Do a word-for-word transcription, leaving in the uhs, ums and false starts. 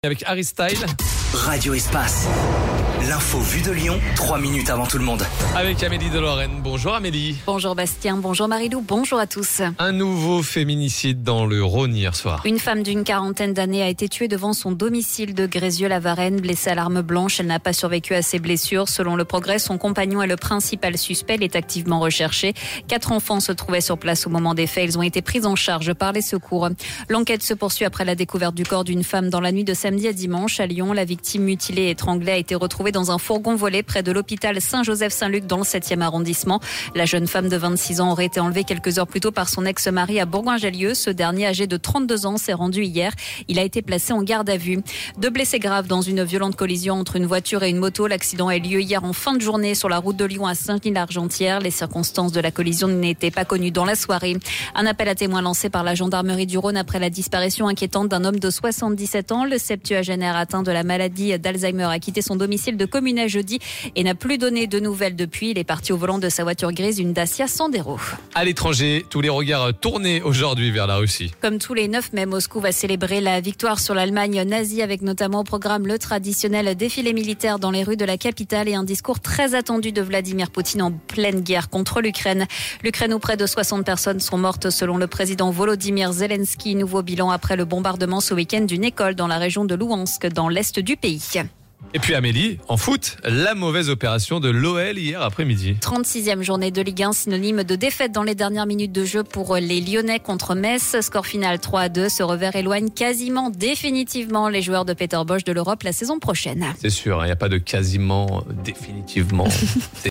Avec Harry Style. Radio Espace. L'info vue de Lyon, trois minutes avant tout le monde. Avec Amélie de Lorraine. Bonjour Amélie. Bonjour Bastien, bonjour Marilou, bonjour à tous. Un nouveau féminicide dans le Rhône hier soir. Une femme d'une quarantaine d'années a été tuée devant son domicile de Grézieux-la-Varenne, blessée à l'arme blanche. Elle n'a pas survécu à ses blessures. Selon le Progrès, son compagnon est le principal suspect. Il est activement recherché. Quatre enfants se trouvaient sur place au moment des faits. Ils ont été pris en charge par les secours. L'enquête se poursuit après la découverte du corps d'une femme dans la nuit de samedi à dimanche à Lyon. La victime mutilée et étranglée a été retrouvée dans un fourgon volé près de l'hôpital Saint-Joseph-Saint-Luc dans le septième arrondissement. La jeune femme de vingt-six ans aurait été enlevée quelques heures plus tôt par son ex-mari à Bourgoin-Jallieu. Ce dernier, âgé de trente-deux ans, s'est rendu hier. Il a été placé en garde à vue. Deux blessés graves dans une violente collision entre une voiture et une moto. L'accident a eu lieu hier en fin de journée sur la route de Lyon à Saint-Denis-l'Argentière. Les circonstances de la collision n'étaient pas connues dans la soirée. Un appel à témoins lancé par la gendarmerie du Rhône après la disparition inquiétante d'un homme de soixante-dix-sept ans. Le septuagénaire atteint de la maladie d'Alzheimer a quitté son domicile de Communet jeudi et n'a plus donné de nouvelles depuis. Il est parti au volant de sa voiture grise, une Dacia Sandero. À l'étranger, tous les regards tournés aujourd'hui vers la Russie. Comme tous les neuf mai, Moscou va célébrer la victoire sur l'Allemagne nazie avec notamment au programme le traditionnel défilé militaire dans les rues de la capitale et un discours très attendu de Vladimir Poutine en pleine guerre contre l'Ukraine. L'Ukraine où près de soixante personnes sont mortes selon le président Volodymyr Zelensky. Nouveau bilan après le bombardement ce week-end d'une école dans la région de Louhansk dans l'est du pays. Et puis Amélie, en foot, la mauvaise opération de l'O L hier après-midi. trente-sixième journée de Ligue un, synonyme de défaite dans les dernières minutes de jeu pour les Lyonnais contre Metz. Score final trois à deux. Ce revers éloigne quasiment définitivement les joueurs de Peter Bosz de l'Europe la saison prochaine. C'est sûr, il n'y a pas de quasiment définitivement.